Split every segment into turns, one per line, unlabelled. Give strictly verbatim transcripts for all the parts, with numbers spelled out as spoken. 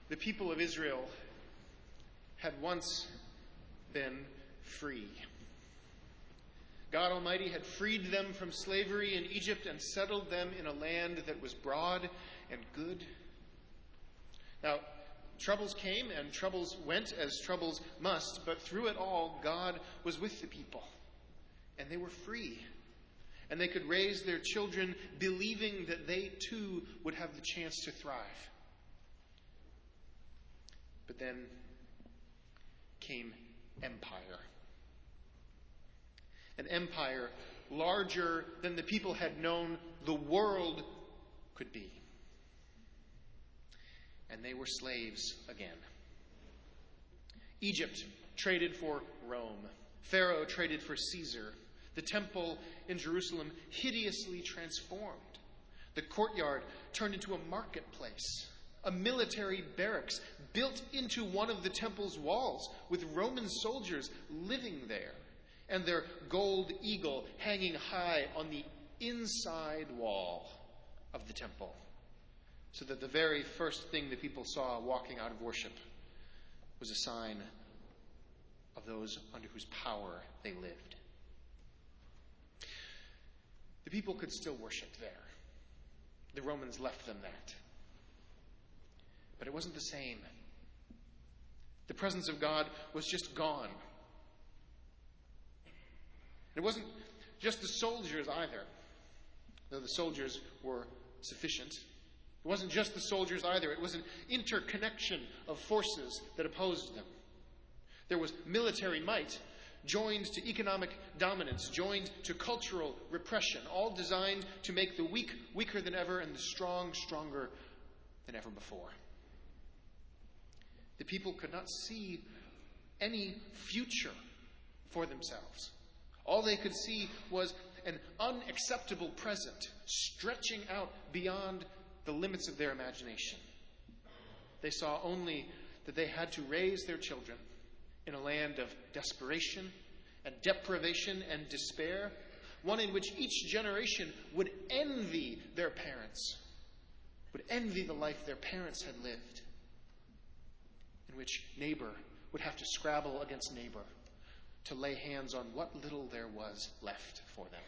The people of Israel had once been free. God Almighty had freed them from slavery in Egypt and settled them in a land that was broad and good. Now, troubles came and troubles went, as troubles must, but through it all, God was with the people, and they were free. And they could raise their children believing that they too would have the chance to thrive. But then came empire. An empire larger than the people had known the world could be. And they were slaves again. Egypt traded for Rome. Pharaoh traded for Caesar. The temple in Jerusalem hideously transformed. The courtyard turned into a marketplace. A military barracks built into one of the temple's walls with Roman soldiers living there, and their gold eagle hanging high on the inside wall of the temple, so that the very first thing the people saw walking out of worship was a sign of those under whose power they lived. The people could still worship there. The Romans left them that. But it wasn't the same. The presence of God was just gone. It wasn't just the soldiers either, though the soldiers were sufficient. It wasn't just the soldiers either. It was an interconnection of forces that opposed them. There was military might joined to economic dominance, joined to cultural repression, all designed to make the weak weaker than ever and the strong stronger than ever before. The people could not see any future for themselves. All they could see was an unacceptable present stretching out beyond the limits of their imagination. They saw only that they had to raise their children in a land of desperation and deprivation and despair, one in which each generation would envy their parents, would envy the life their parents had lived, in which neighbor would have to scrabble against neighbor to lay hands on what little there was left for them.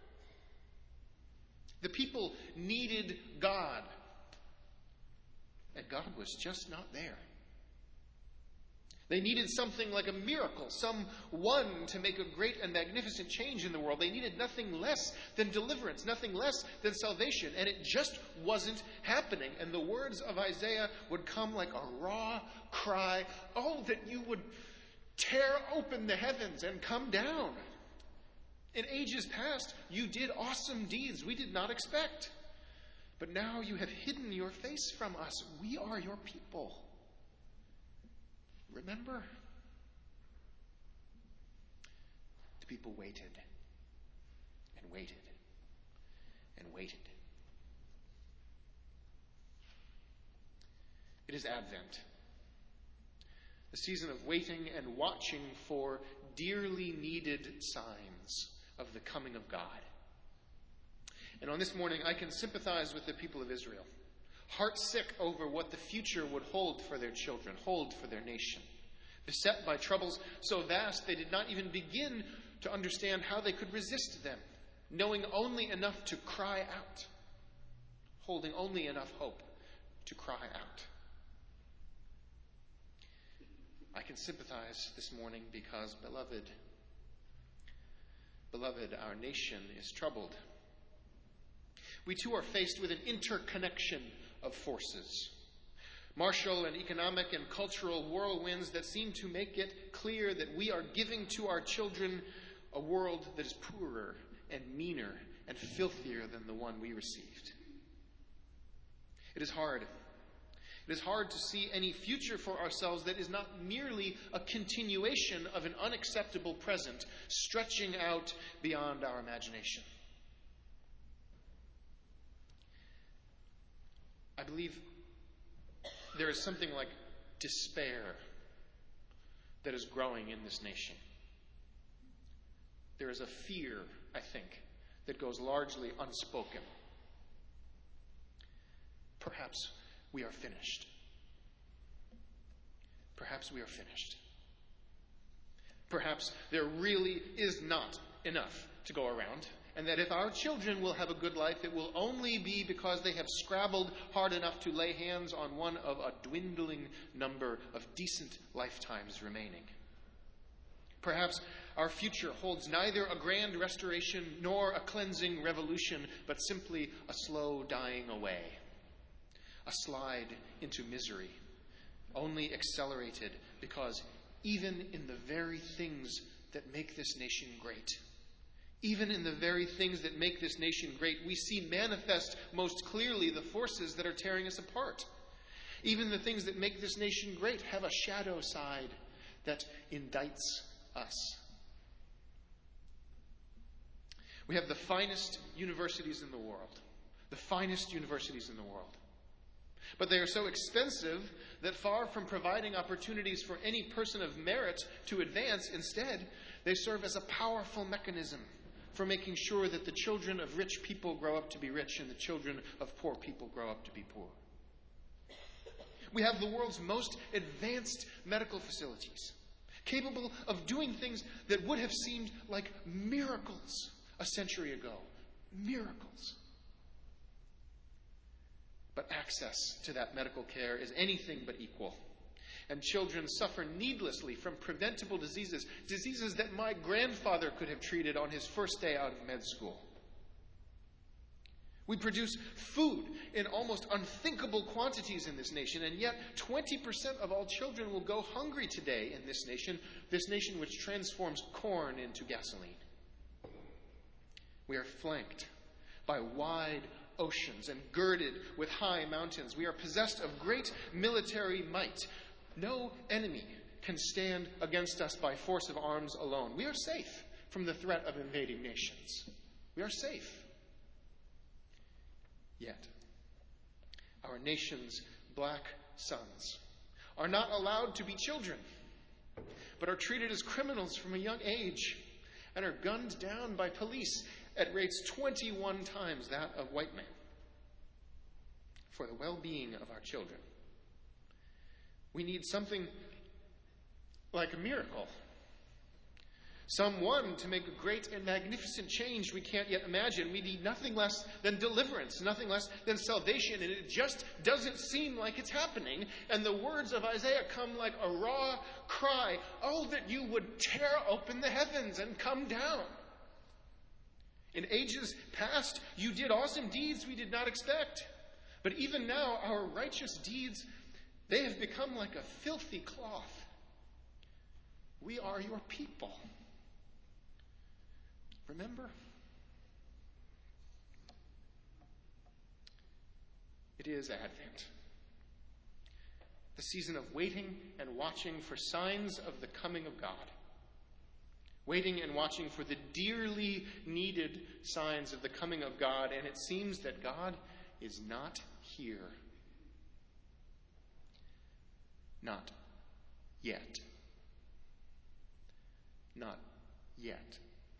The people needed God, and God was just not there. They needed something like a miracle, someone to make a great and magnificent change in the world. They needed nothing less than deliverance, nothing less than salvation, and it just wasn't happening. And the words of Isaiah would come like a raw cry, "Oh, that you would tear open the heavens and come down. In ages past, you did awesome deeds we did not expect. But now you have hidden your face from us. We are your people. Remember?" The people waited and waited and waited. It is Advent, the season of waiting and watching for dearly needed signs of the coming of God. And on this morning, I can sympathize with the people of Israel, heartsick over what the future would hold for their children, hold for their nation. Beset by troubles so vast they did not even begin to understand how they could resist them, knowing only enough to cry out, holding only enough hope to cry out. I can sympathize this morning because, beloved, beloved, our nation is troubled. We too are faced with an interconnection of forces, martial and economic and cultural whirlwinds that seem to make it clear that we are giving to our children a world that is poorer and meaner and filthier than the one we received. It is hard. It is hard to see any future for ourselves that is not merely a continuation of an unacceptable present stretching out beyond our imagination. I believe there is something like despair that is growing in this nation. There is a fear, I think, that goes largely unspoken. Perhaps we are finished. perhaps we are finished. Perhaps there really is not enough to go around, and that if our children will have a good life, it will only be because they have scrabbled hard enough to lay hands on one of a dwindling number of decent lifetimes remaining. Perhaps our future holds neither a grand restoration nor a cleansing revolution, but simply a slow dying away, a slide into misery, only accelerated because even in the very things that make this nation great, even in the very things that make this nation great, we see manifest most clearly the forces that are tearing us apart. Even the things that make this nation great have a shadow side that indicts us. We have the finest universities in the world, the finest universities in the world. But they are so expensive that far from providing opportunities for any person of merit to advance, instead, they serve as a powerful mechanism for making sure that the children of rich people grow up to be rich and the children of poor people grow up to be poor. We have the world's most advanced medical facilities, capable of doing things that would have seemed like miracles a century ago. Miracles. But access to that medical care is anything but equal. And children suffer needlessly from preventable diseases, diseases that my grandfather could have treated on his first day out of med school. We produce food in almost unthinkable quantities in this nation, and yet twenty percent of all children will go hungry today in this nation, this nation which transforms corn into gasoline. We are flanked by wide oceans and girded with high mountains. We are possessed of great military might. No enemy can stand against us by force of arms alone. We are safe from the threat of invading nations. We are safe. Yet, our nation's black sons are not allowed to be children, but are treated as criminals from a young age and are gunned down by police at rates twenty-one times that of white men. For the well-being of our children, we need something like a miracle. Someone to make a great and magnificent change we can't yet imagine. We need nothing less than deliverance, nothing less than salvation, and it just doesn't seem like it's happening. And the words of Isaiah come like a raw cry, "Oh, that you would tear open the heavens and come down." In ages past, you did awesome deeds we did not expect. But even now, our righteous deeds, they have become like a filthy cloth. We are your people. Remember? It is Advent, the season of waiting and watching for signs of the coming of God. Waiting and watching for the dearly needed signs of the coming of God, and it seems that God is not here. Not yet. Not yet.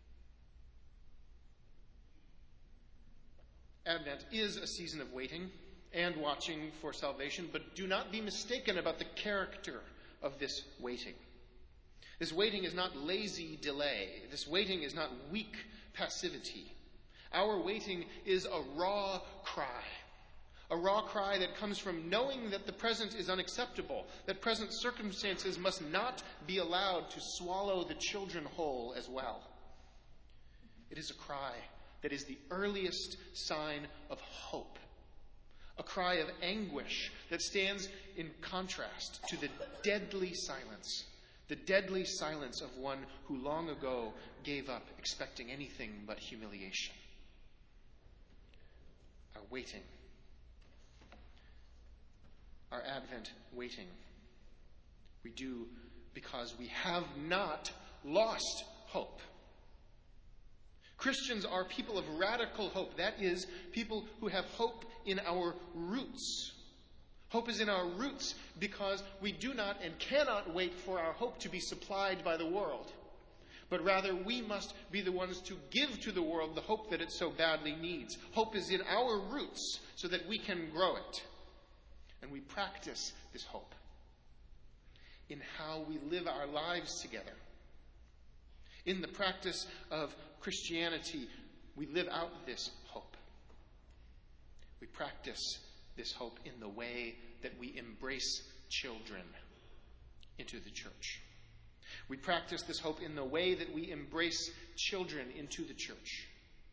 Advent is a season of waiting and watching for salvation, but do not be mistaken about the character of this waiting. This waiting is not lazy delay. This waiting is not weak passivity. Our waiting is a raw cry. A raw cry that comes from knowing that the present is unacceptable, that present circumstances must not be allowed to swallow the children whole as well. It is a cry that is the earliest sign of hope. A cry of anguish that stands in contrast to the deadly silence, the deadly silence of one who long ago gave up expecting anything but humiliation. Our waiting, our Advent waiting, we do because we have not lost hope. Christians are people of radical hope. That is, people who have hope in our roots. Hope is in our roots because we do not and cannot wait for our hope to be supplied by the world. But rather, we must be the ones to give to the world the hope that it so badly needs. Hope is in our roots so that we can grow it. And we practice this hope in how we live our lives together. In the practice of Christianity, we live out this hope. We practice this hope in the way that we embrace children into the church. We practice this hope in the way that we embrace children into the church.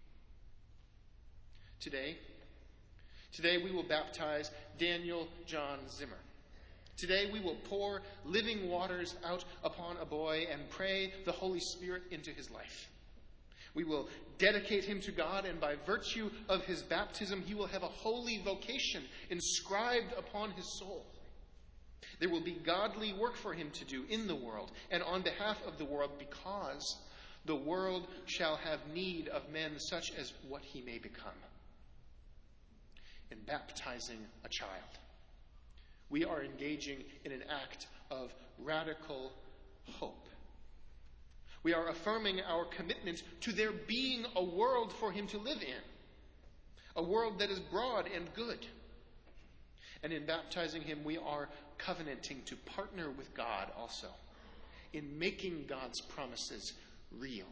Today, today we will baptize Daniel John Zimmer. Today we will pour living waters out upon a boy and pray the Holy Spirit into his life. We will dedicate him to God, and by virtue of his baptism, he will have a holy vocation inscribed upon his soul. There will be godly work for him to do in the world and on behalf of the world, because the world shall have need of men such as what he may become. In baptizing a child, we are engaging in an act of radical hope. We are affirming our commitment to there being a world for him to live in, a world that is broad and good. And in baptizing him, we are covenanting to partner with God also in making God's promises real.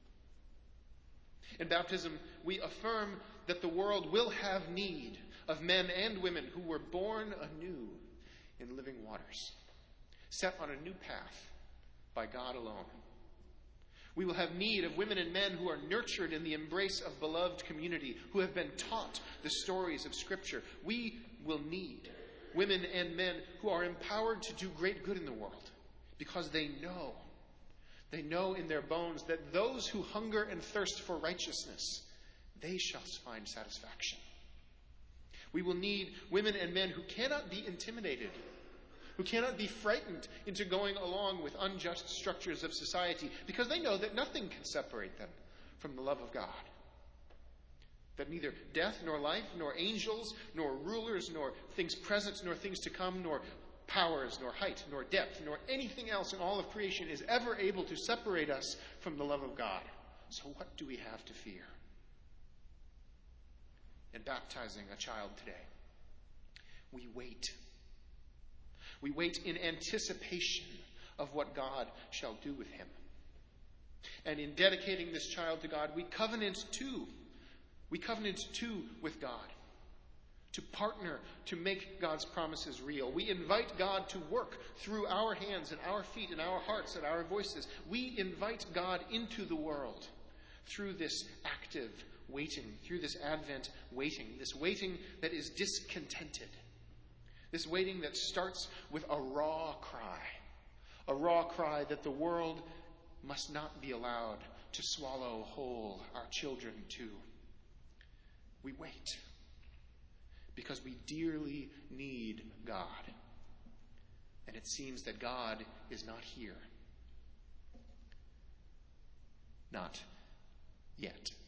In baptism, we affirm that the world will have need of men and women who were born anew in living waters, set on a new path by God alone. We will have need of women and men who are nurtured in the embrace of beloved community, who have been taught the stories of Scripture. We will need women and men who are empowered to do great good in the world, because they know, they know in their bones that those who hunger and thirst for righteousness, they shall find satisfaction. We will need women and men who cannot be intimidated, who cannot be frightened into going along with unjust structures of society, because they know that nothing can separate them from the love of God. That neither death nor life, nor angels, nor rulers, nor things present, nor things to come, nor powers, nor height, nor depth, nor anything else in all of creation is ever able to separate us from the love of God. So what do we have to fear? In baptizing a child today, we wait. We wait in anticipation of what God shall do with him. And in dedicating this child to God, we covenant too. We covenant too with God to partner to make God's promises real. We invite God to work through our hands and our feet and our hearts and our voices. We invite God into the world through this active waiting, through this Advent waiting, this waiting that is discontented. This waiting that starts with a raw cry, a raw cry that the world must not be allowed to swallow whole our children too. We wait because we dearly need God. And it seems that God is not here. Not yet.